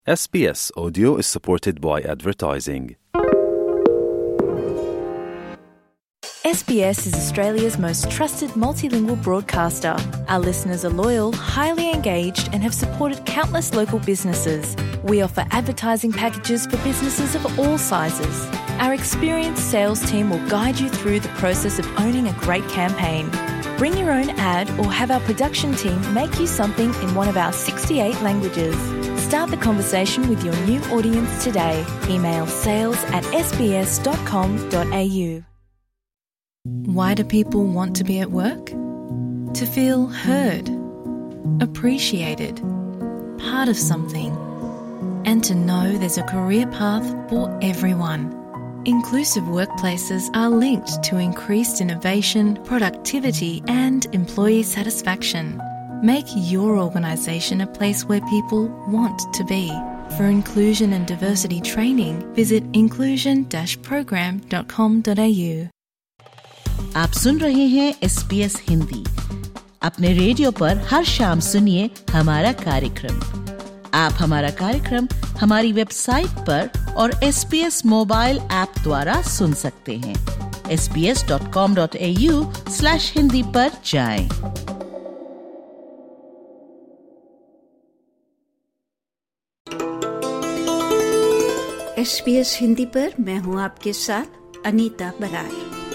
SBS Audio is supported by advertising. SBS is Australia's most trusted multilingual broadcaster. Our listeners are loyal, highly engaged and have supported countless local businesses. We offer advertising packages for businesses of all sizes. Our experienced sales team will guide you through the process of owning a great campaign. Bring your own ad or have our production team make you something in one of our 68 languages. Start the conversation with your new audience today. Email sales@sbs.com.au. Why do people want to be at work? To feel heard, appreciated, part of something, and to know there's a career path for everyone. Inclusive workplaces are linked to increased innovation, productivity, and employee satisfaction. Make your organisation a place where people want to be. For inclusion and diversity training, visit inclusion-program.com.au. आप सुन रहे हैं SBS Hindi. अपने radio पर हर शाम सुनिए हमारा कार्यक्रम। आप हमारा कार्यक्रम हमारी वेबसाइट पर और SBS मोबाइल ऐप द्वारा सुन सकते हैं। sbs.com.au/hindi पर जाएं। SBS हिंदी पर मैं हूं आपके साथ अनीता बरार।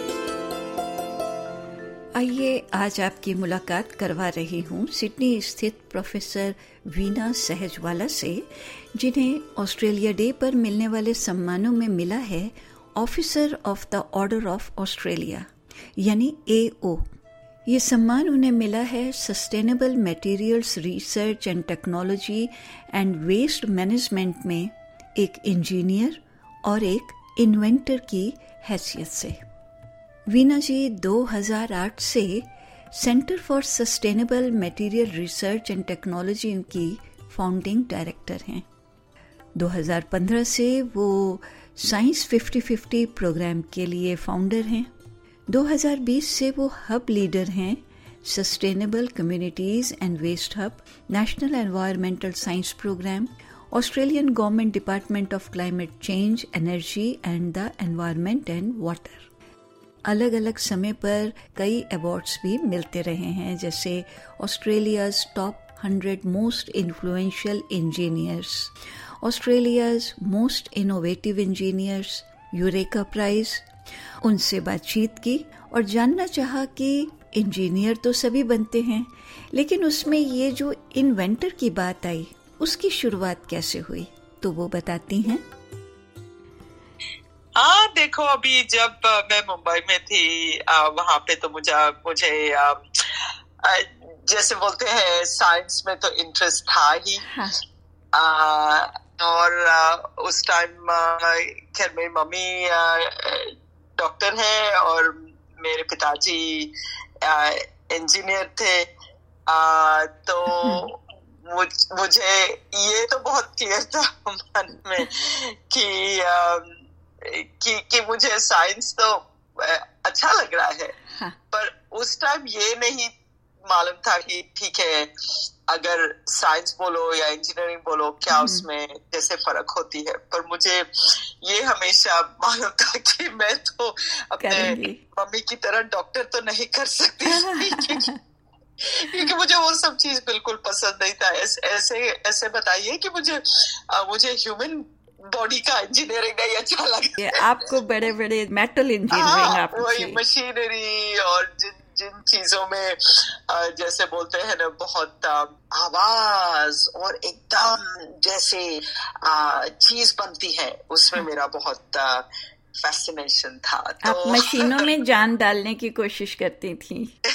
आइए आज आपकी मुलाकात करवा रही हूं सिडनी स्थित प्रोफेसर वीना सहजवाला से, जिन्हें ऑस्ट्रेलिया डे पर मिलने वाले सम्मानों में मिला है officer of the order of Australia यानी AO। ये सम्मान उन्हें मिला है sustainable materials research and technology and waste management में एक इंजीनियर और एक इन्वेंटर की हैसियत से। वीना जी 2008 से centre for sustainable material research and technology की फाउंडिंग डायरेक्टर हैं। 2015 से वो साइंस 50-50 प्रोग्राम के लिए फाउंडर हैं। 2020 से वो हब लीडर हैं sustainable communities and waste hub, national environmental science programme, Australian government department of climate change, energy and the environment and water. अलग अलग समय पर कई अवार्ड्स भी मिलते रहे हैं, जैसे Australia's top 100 most influential engineers, Australia's most innovative engineers, Eureka prize. उनसे बातचीत की और जानना चाहा कि इंजीनियर तो सभी बनते हैं, लेकिन उसमें ये जो इन्वेंटर की बात आई उसकी शुरुआत कैसे हुई, तो वो बताती हैं। देखो, अभी जब मैं मुंबई में थी वहां पे तो मुझे जैसे बोलते हैं साइंस में तो इंटरेस्ट था ही। हाँ। और उस टाइम खैर मेरी मम्मी डॉक्टर है और मेरे पिताजी इंजीनियर थे। तो मुझे ये तो बहुत क्लियर था मन में कि मुझे साइंस तो अच्छा लग रहा है। हाँ। पर उस टाइम ये नहीं मालूम था कि ठीक है, अगर साइंस बोलो या इंजीनियरिंग बोलो क्या उसमें जैसे फर्क होती है। पर मुझे ये हमेशा मालूम था कि मैं तो अपने मम्मी की तरह डॉक्टर तो नहीं कर सकती क्योंकि मुझे वो सब चीज बिल्कुल पसंद नहीं था। ऐसे बताइए कि मुझे ह्यूमन बॉडी का इंजीनियरिंग नहीं अच्छा लगा। आपको बड़े बड़े मेटल इंजीनियरिंग, वही मशीनरी और जिन चीजों में जैसे बोलते हैं ना बहुत आवाज और एकदम जैसे चीज बनती है, उसमें मेरा बहुत फैसिनेशन था। तो आप मशीनों में जान डालने की कोशिश करती थी।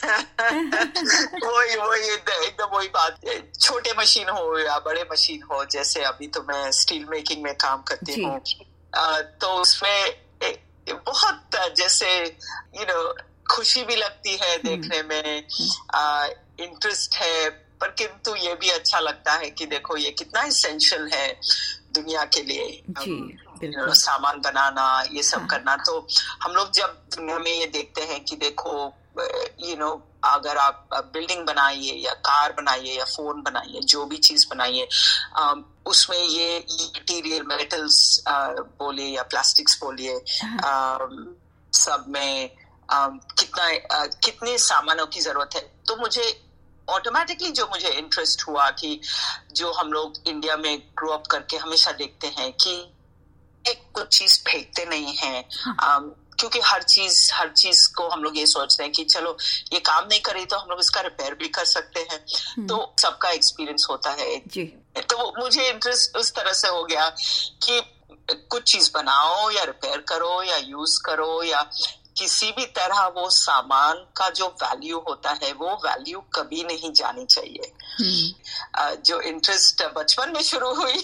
वही एकदम वही बात। छोटे मशीन हो या बड़े मशीन हो, जैसे अभी तो मैं स्टील मेकिंग में काम करती हूँ, तो उसमें बहुत जैसे खुशी भी लगती है देखने में, इंटरेस्ट है, पर किंतु ये भी अच्छा लगता है कि देखो ये कितना इसेंशियल है दुनिया के लिए। सामान बनाना, ये सब करना। तो हम लोग जब दुनिया में ये देखते हैं कि देखो अगर आप बिल्डिंग बनाइए या कार बनाइए या फोन बनाइए, जो भी चीज बनाइए, उसमें ये मटेरियल, मेटल्स बोलिए या प्लास्टिक्स बोलिए, सब में कितने सामानों की जरूरत है। तो मुझे ऑटोमेटिकली जो मुझे इंटरेस्ट हुआ कि जो हम लोग इंडिया में ग्रो अप करके हमेशा देखते हैं कि कुछ चीज फेंकते नहीं हैं, क्योंकि हर चीज को हम लोग ये सोचते हैं कि चलो ये काम नहीं करे तो हम लोग इसका रिपेयर भी कर सकते हैं। तो सबका एक्सपीरियंस होता है जी। तो मुझे इंटरेस्ट उस तरह से हो गया कि कुछ चीज बनाओ या रिपेयर करो या यूज करो, या किसी भी तरह वो सामान का जो वैल्यू होता है वो वैल्यू कभी नहीं जानी चाहिए। जो इंटरेस्ट बचपन में शुरू हुई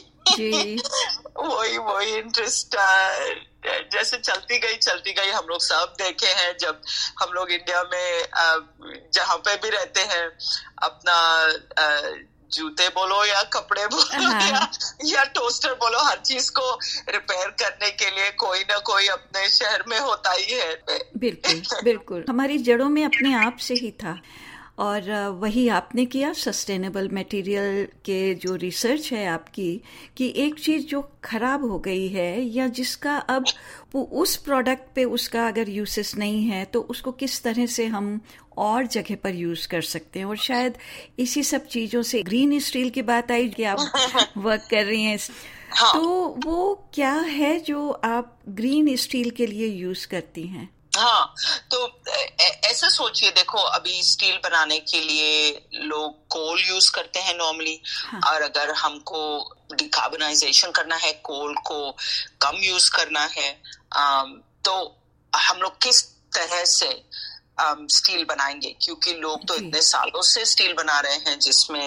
वही इंटरेस्ट जैसे चलती गई। हम लोग सब देखे हैं, जब हम लोग इंडिया में जहाँ पे भी रहते हैं, अपना जूते बोलो या कपड़े बोलो या टोस्टर बोलो, हर चीज को रिपेयर करने के लिए कोई ना कोई अपने शहर में होता ही है। बिल्कुल हमारी जड़ों में अपने आप से ही था। और वही आपने किया, सस्टेनेबल मटेरियल के जो रिसर्च है आपकी, कि एक चीज जो खराब हो गई है या जिसका अब उस प्रोडक्ट पे उसका अगर यूसेस नहीं है तो उसको किस तरह से हम और जगह पर यूज कर सकते हैं। और शायद इसी सब चीजों से ग्रीन स्टील की बात आई कि आप वर्क कर रही हैं। तो वो क्या है जो आप ग्रीन स्टील के लिए यूज करती हैं? हाँ, तो ऐसा सोचिए, देखो अभी स्टील बनाने के लिए लोग कोल यूज करते हैं नॉर्मली। और अगर हमको डिकार्बनाइजेशन करना है, कोल को कम यूज करना है, तो हम लोग किस तरह से स्टील बनाएंगे, क्योंकि लोग तो इतने सालों से स्टील बना रहे हैं जिसमें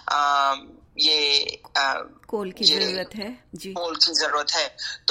ये कोल की जरूरत है जी, कोल की जरूरत है।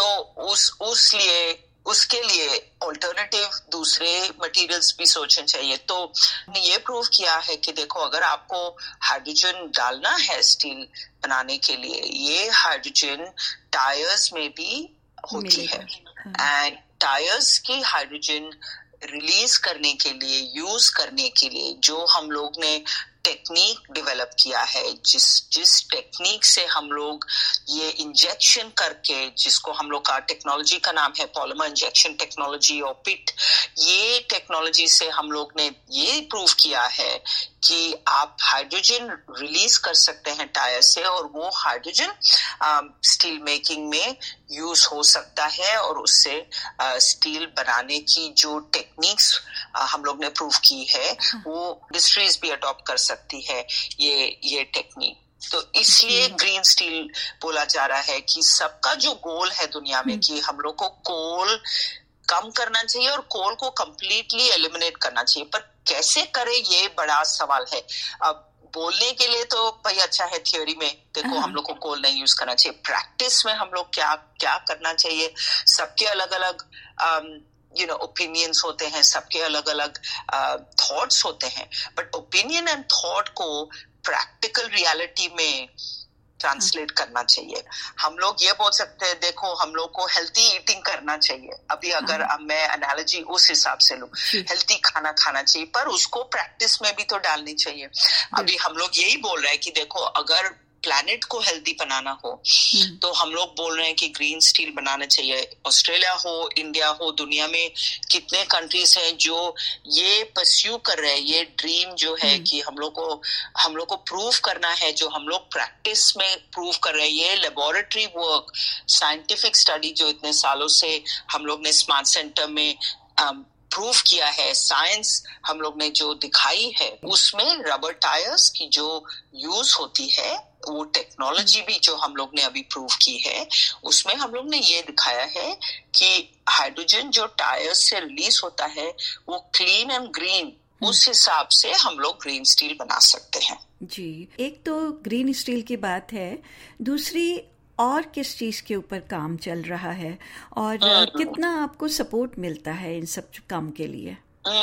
तो उसके लिए ऑल्टरनेटिव दूसरे मटेरियल्स भी सोचने चाहिए। तो ये प्रूव किया है कि देखो, अगर आपको हाइड्रोजन डालना है स्टील बनाने के लिए, ये हाइड्रोजन टायर्स में भी होती है। एंड टायर्स की हाइड्रोजन रिलीज करने के लिए, यूज करने के लिए जो हम लोग ने टेक्निक डेवलप किया है, जिस टेक्निक से हम लोग ये इंजेक्शन करके, जिसको हम लोग का टेक्नोलॉजी का नाम है पॉलीमर इंजेक्शन टेक्नोलॉजी और पिट, ये टेक्नोलॉजी से हम लोग ने ये प्रूव किया है कि आप हाइड्रोजन रिलीज कर सकते हैं टायर से, और वो हाइड्रोजन स्टील मेकिंग में यूज हो सकता है। और उससे स्टील बनाने की जो टेक्निक्स हम लोग ने प्रूव की है, वो इंडस्ट्रीज भी अडॉप्ट कर सकती है ये टेक्निक। तो इसलिए ग्रीन स्टील बोला जा रहा है कि सबका जो गोल है दुनिया में कि हम लोग को कोल कम करना चाहिए और कोल को कंप्लीटली एलिमिनेट करना चाहिए। पर कैसे करें, ये बड़ा सवाल है। अब बोलने के लिए तो भाई अच्छा है, थियोरी में देखो हम लोग को कोल नहीं यूज करना चाहिए, प्रैक्टिस में हम लोग क्या करना चाहिए। सबके अलग अलग ओपिनियंस होते हैं, सबके अलग अलग थॉट्स होते हैं, बट ओपिनियन एंड थॉट को प्रैक्टिकल रियलिटी में ट्रांसलेट करना चाहिए। हम लोग ये बोल सकते हैं, देखो हम लोग को हेल्थी ईटिंग करना चाहिए। अभी अगर मैं एनालॉजी उस हिसाब से लूं, हेल्थी खाना खाना चाहिए, पर उसको प्रैक्टिस में भी तो डालनी चाहिए। अभी हम लोग यही बोल रहे हैं कि देखो, अगर प्लैनेट को हेल्दी बनाना हो तो हम लोग बोल रहे हैं कि ग्रीन स्टील बनाना चाहिए। ऑस्ट्रेलिया हो, इंडिया हो, दुनिया में कितने कंट्रीज हैं जो ये परस्यू कर रहे हैं, ये ड्रीम जो है कि हम लोग को प्रूव करना है, जो हम लोग प्रैक्टिस में प्रूव कर रहे हैं। ये लेबोरेटरी वर्क, साइंटिफिक स्टडी जो इतने सालों से हम लोग ने स्मार्ट सेंटर में प्रूव किया है, साइंस हम लोग ने जो दिखाई है, उसमें रबर टायर्स की जो यूज होती है, वो टेक्नोलॉजी भी जो हम लोग ने अभी प्रूव की है, उसमें हम लोग ने ये दिखाया है कि हाइड्रोजन जो टायर्स से रिलीज होता है वो क्लीन एंड ग्रीन, उस हिसाब से हम लोग ग्रीन स्टील बना सकते हैं जी। एक तो ग्रीन स्टील की बात है, दूसरी और किस चीज के ऊपर काम चल रहा है और कितना आपको सपोर्ट मिलता है इन सब काम के लिए?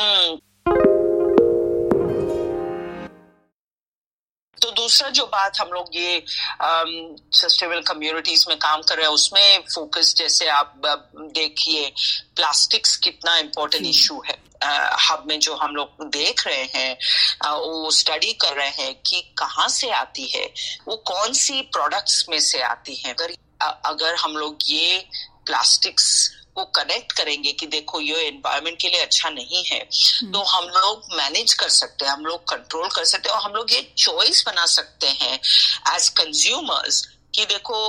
तो दूसरा जो बात हम लोग ये सस्टेनेबल कम्युनिटीज में काम कर रहे हैं, उसमें फोकस, जैसे आप देखिए प्लास्टिक्स कितना इम्पोर्टेंट इशू है। हब में जो हम लोग देख रहे हैं, वो स्टडी कर रहे हैं कि कहाँ से आती है, वो कौन सी प्रोडक्ट्स में से आती है। अगर हम लोग ये प्लास्टिक्स को कनेक्ट करेंगे कि देखो ये एनवायरनमेंट के लिए अच्छा नहीं है, तो हम लोग मैनेज कर सकते हैं, हम लोग कंट्रोल कर सकते हैं, और हम लोग ये चॉइस बना सकते हैं एज कंज्यूमर्स कि देखो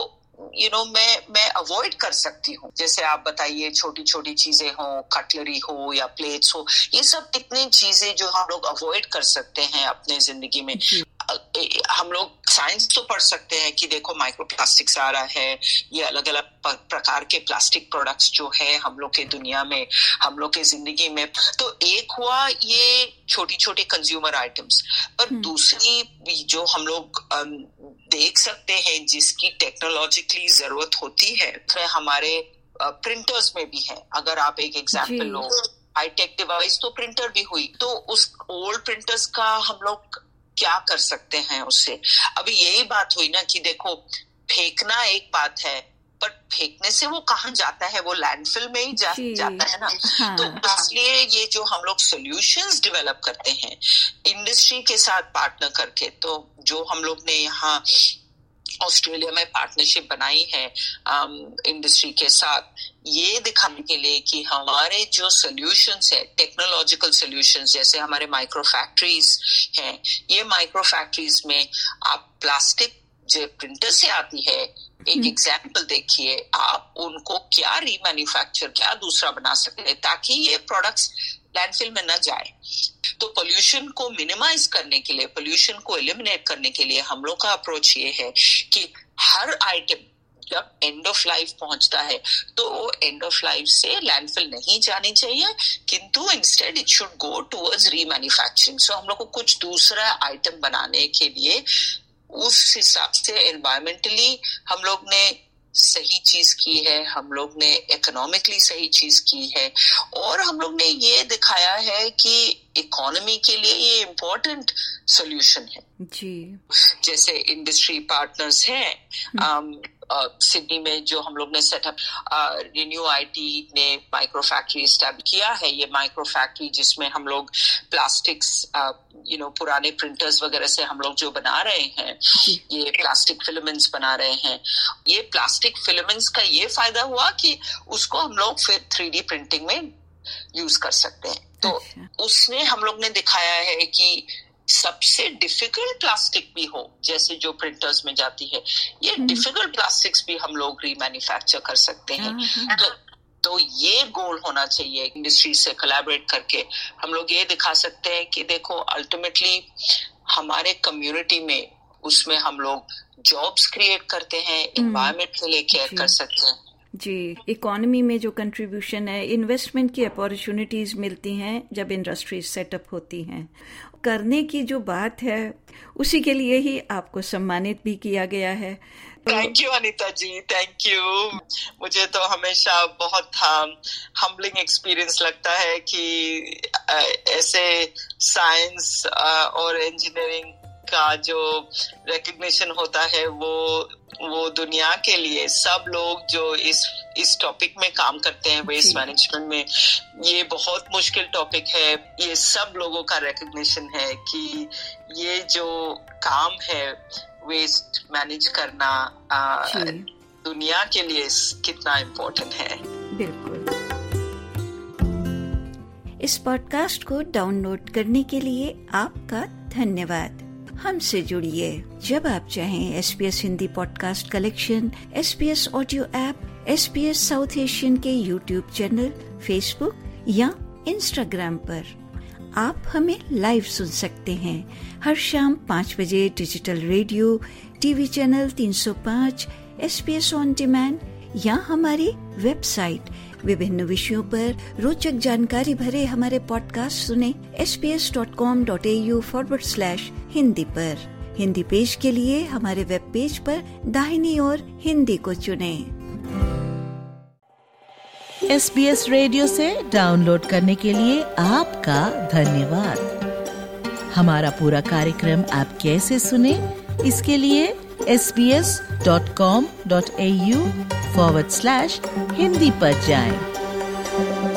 मैं अवॉइड कर सकती हूँ। जैसे आप बताइए, छोटी छोटी चीजें हो, कटलरी हो या प्लेट्स हो, ये सब कितनी चीजें जो हम लोग अवॉइड कर सकते हैं अपने जिंदगी में। हम लोग साइंस तो पढ़ सकते हैं कि देखो माइक्रोप्लास्टिक्स आ रहा है, ये अलग अलग प्रकार के प्लास्टिक प्रोडक्ट्स जो है हम लोग के दुनिया में, हम लोग के जिंदगी में। तो एक हुआ ये छोटी छोटी कंज्यूमर आइटम्स, पर दूसरी जो हम लोग देख सकते हैं जिसकी टेक्नोलॉजिकली जरूरत होती है, तो हमारे प्रिंटर्स में भी है। अगर आप एक एग्जाम्पल लो, हाईटेक डिवाइस तो प्रिंटर भी हुई, तो उस ओल्ड प्रिंटर्स का हम लोग क्या कर सकते हैं उससे। अभी यही बात हुई ना कि देखो फेंकना एक बात है, पर फेंकने से वो कहाँ जाता है, वो लैंडफिल में ही जाता है ना। हाँ। तो इसलिए ये जो हम लोग सॉल्यूशंस डेवलप करते हैं इंडस्ट्री के साथ पार्टनर करके, तो जो हम लोग ने यहाँ ऑस्ट्रेलिया में पार्टनरशिप बनाई है इंडस्ट्री के साथ, ये दिखाने के लिए कि हमारे जो सॉल्यूशंस है, टेक्नोलॉजिकल सॉल्यूशंस, जैसे हमारे माइक्रो फैक्ट्रीज हैं, ये माइक्रो फैक्ट्रीज में आप प्लास्टिक जो प्रिंटर से आती है, एक एग्जाम्पल देखिए, आप उनको क्या रीमैन्युफैक्चर, क्या दूसरा बना सकते हैं ताकि ये प्रोडक्ट्स लैंडफिल में न जाए। तो पोल्यूशन को मिनिमाइज करने के लिए, पोल्यूशन को एलिमिनेट करने के लिए हम लोग का अप्रोच ये है कि हर आइटम जब एंड ऑफ लाइफ पहुंचता है तो वो एंड ऑफ लाइफ से लैंडफिल नहीं जानी चाहिए, किंतु instead it should go towards remanufacturing. So हम लोग को कुछ दूसरा आइटम बनाने के लिए उस हिसाब से एनवायरमेंटली हम लोग ने सही चीज की है, हम लोग ने इकोनॉमिकली सही चीज की है, और हम लोग ने ये दिखाया है कि इकोनॉमी के लिए ये इम्पोर्टेंट सॉल्यूशन है जी। जैसे इंडस्ट्री पार्टनर्स हैं सिडनी में जो हम लोग ने सेटअप, रिन्यू आईटी ने माइक्रो फैक्ट्री एस्टैब्लिश किया है। ये माइक्रो फैक्ट्री जिसमें हम लोग प्लास्टिक्स पुराने प्रिंटर्स वगैरह से हम लोग जो बना रहे हैं, ये प्लास्टिक फिलामेंट्स बना रहे हैं। ये प्लास्टिक फिलामेंट्स का ये फायदा हुआ कि उसको हम लोग फिर 3D प्रिंटिंग में यूज कर सकते हैं। तो उसमें हम लोग ने दिखाया है कि सबसे डिफिकल्ट प्लास्टिक भी हो, जैसे जो प्रिंटर्स में जाती है, ये डिफिकल्ट प्लास्टिक्स भी हम लोग रीमैन्युफैक्चर कर सकते हैं। तो ये गोल होना चाहिए। इंडस्ट्री से कोलैबोरेट करके हम लोग ये दिखा सकते हैं कि देखो अल्टीमेटली हमारे कम्युनिटी में, उसमें हम लोग जॉब्स क्रिएट करते हैं, एनवायरनमेंट के लिए केयर कर सकते हैं जी। इकोनॉमी में जो कंट्रीब्यूशन है, इन्वेस्टमेंट की अपॉर्चुनिटीज मिलती हैं जब इंडस्ट्रीज सेटअप होती हैं। करने की जो बात है उसी के लिए ही आपको सम्मानित भी किया गया है। Thank you Anita ji, thank you. मुझे तो हमेशा बहुत हम्बलिंग एक्सपीरियंस लगता है कि ऐसे साइंस और इंजीनियरिंग का जो रिकग्निशन होता है वो दुनिया के लिए, सब लोग जो इस टॉपिक में काम करते हैं, वेस्ट मैनेजमेंट में, ये बहुत मुश्किल टॉपिक है। ये सब लोगों का रिकग्निशन है कि ये जो काम है वेस्ट मैनेज करना दुनिया के लिए कितना इम्पोर्टेंट है। बिल्कुल। इस पॉडकास्ट को डाउनलोड करने के लिए आपका धन्यवाद। हमसे जुड़िए जब आप चाहें। SBS Hindi podcast collection, SBS audio app, SBS South Asian के YouTube चैनल, Facebook या Instagram पर आप हमें लाइव सुन सकते हैं। हर शाम 5 बजे digital radio, TV channel 305, SBS on demand या हमारी वेबसाइट। विभिन्न विषयों पर रोचक जानकारी भरे हमारे पॉडकास्ट सुने sbs.com.au/हिंदी पर। हिंदी पेज के लिए हमारे वेब पेज पर दाहिनी ओर हिंदी को चुनें। SBS रेडियो से डाउनलोड करने के लिए आपका धन्यवाद। हमारा पूरा कार्यक्रम आप कैसे सुने, इसके लिए sbs.com.au/हिंदी पर जाएं।